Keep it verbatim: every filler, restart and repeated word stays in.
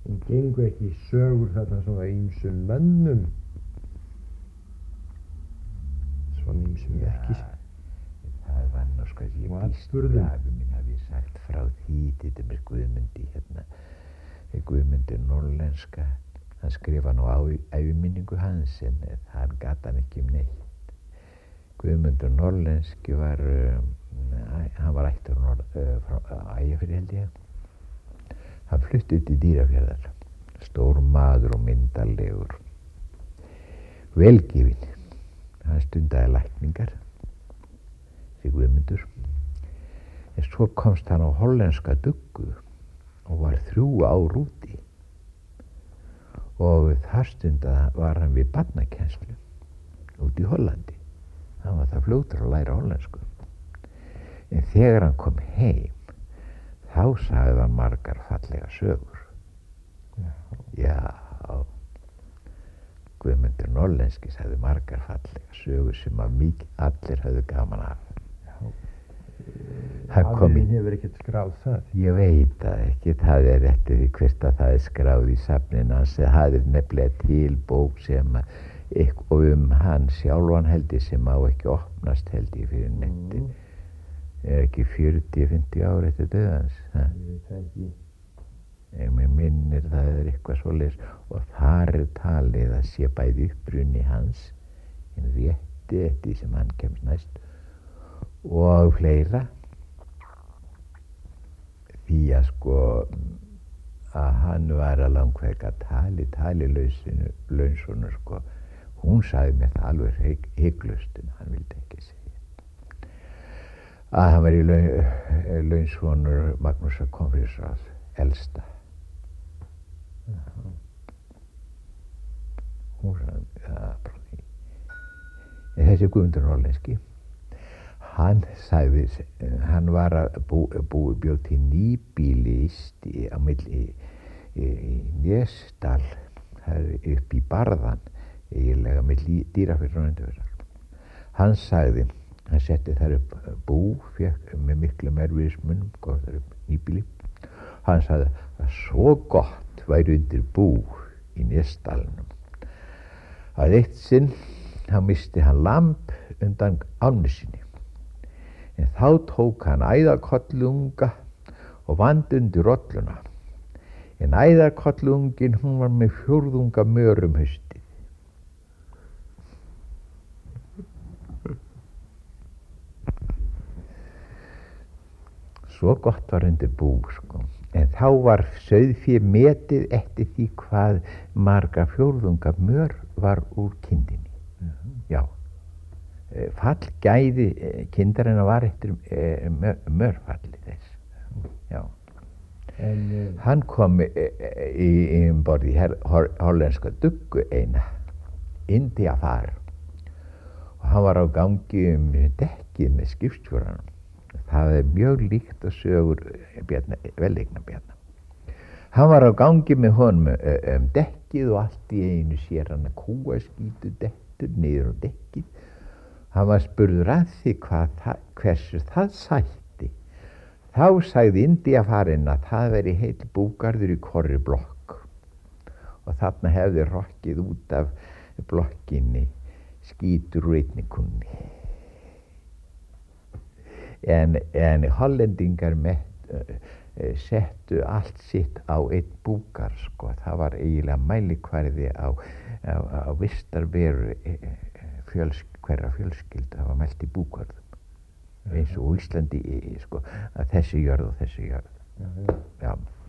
En gengu ekki sögur þarna svona ýmsum mönnum? Svona ýmsum verkis? Það var nú sko að ég býst við að afi minn hafi sagt frá því, til dæmis Guðmundi hérna, Guðmundi Norlenska. Hann skrifa nú á æviminningu hans en hann gat hann ekki um neitt. Guðmundur Norlenski var, um, hann var ættur uh, frá Ægifirði held ég. Hann flutti til Dýrafjarðar, stór maður og myndarlegur, velgefinn. Hann stundaði lækningar, þessi Guðmundur. En svo komst hann á hollenska duggu og var þrjú ár úti. Og þar stundað var hann við barnakennslu út í Hollandi. Hann var það fljótur að læra hollensku. En þegar hann kom heim, þá sagði hann margar fallega sögur. Já, Já Guðmundur Norlenski sagði margar fallega sögur sem að mikið allir höfðu gaman af. Afinn hefur ekkert skráð það? Ég veit það ekki, það er eftir því hvert að það er skráð í safninu hans. Það er nefnilega til bók sem að, og um hann sjálfan held ég sem á ekki opnast held ég fyrir netti. Mm. Er ekki fjörutíu til fimmtíu ár eftir dauðans? Ég veit það ekki. En mér minnir það er eitthvað svoleiðis og þar er talið að sé bæði uppruni hans, en rétti eftir sem hann kemst næst og fleira. Því að sko að hann var að langveika tali, tali launsonu sko. Hún sagði mér það alveg hygglust en hann vildi ekki segja. Að hann var í laun, launsonur Magnúsar Konfísráðs, elsta. Hún sagði það frá því. En þessi Guðmundur Norlenski, hann sagði, hann var að bú, bú, bjóð til nýbýli í, á milli í, í, í Nesdal, það er upp í Barðan, eiginlega milli Dýrafjarðar og Önundarfjarðar. Hann sagði, hann setti þar upp bú, fekk með miklum erfiðismunum, kom þar upp nýbýli. Hann sagði að svo gott væri undir bú í Nesdalnum. Að eitt sinn, hann misti hann lamb undan ánni sinni. En þá tók hann æðarkollunga og vand undir rolluna. En æðarkollungin, hún var með fjórðunga mörum haustið. Svo gott var undir bú, sko. En þá var sauðfé metið eftir því hvað marga fjórðunga mör var úr kindinni. Mm-hmm. Já. Fallgæði kindarinnar var eftir mörfalli þess. Já. En, um, hann kom í, í, í borði í hollenska duggu eina, Indiafar, og hann var á gangi um dekkið með skipstjóranum. Það er mjög líkt og sögur Bjarna, velegna Bjarna. Hann var á gangi með honum um dekkið og allt í einu sér hann að kúaskítu dettur niður á dekkið. Hann var spurður að því hvað, hversu það sætti. Þá sagði Indiafarinn að það veri heill búgarður í hvorri blokk og þarna hefði rokkið út af blokkinni skítur úr einni kunni. En, en hollendingar met, uh, settu allt sitt á einn búgar, sko. Það var eiginlega mælikvarði á, á, á vistarveru fjölsk hverra fjölskyldu, það var mælt í búgarðum. Eins og Íslandi, sko, að þessi jörð og þessi jörð. Já, já. Já.